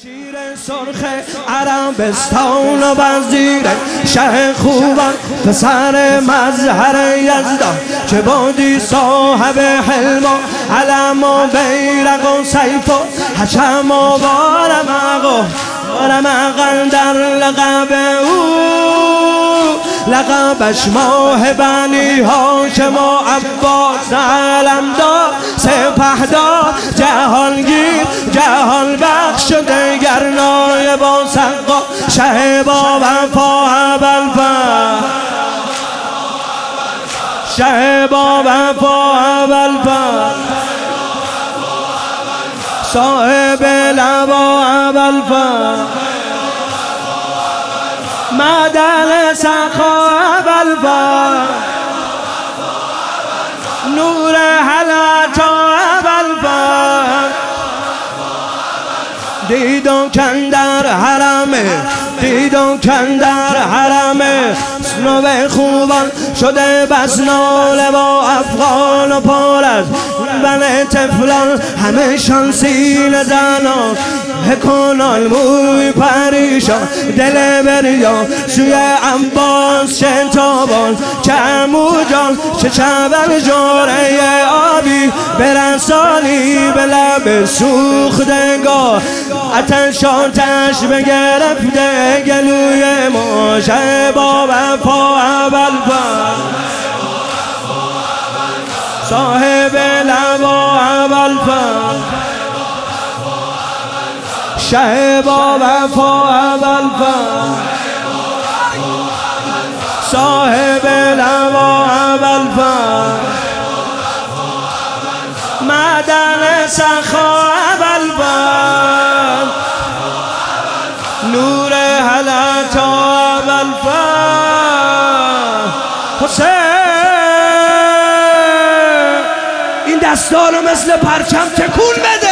شیر سرخ عربستان و وزیر شه خوبان پسر مظهر یزدان چه بودی صاحب حلم و علم و بیرق و سیف و حشم و ورمق در لقب او لقبش ماه بنی هاشم و عباس علمدار سپهدار جهانگیر جهان بخش و دیگر نایب و سقا شه با وفا ابوالفضل شه با وفا ابوالفضل صاحب لوا ابوالفضل معدن سخا ابوالفضل نور حلاتا ابوالفضل دیدم کندر حرمه دیدم کندر حرمه سنو خوبان شده بس ناله و افغان و پر از بن تفلان همه شانسین زنان هکنال موی پریشان دل بریا سوی عباس شتابان که عمو جان چه چبر جاره آبی برسانی به لب سوختگاه آتش بگرفته گلوی ما شه با وفا ابوالفضل صاحب لوا ابوالفضل شه با وفا ابوالفضل صاحب لوا ابوالفضل معدن سخا ابوالفضل نور حلاتا ابوالفضل حسین این دستا رو مثل پرچم تکون بده.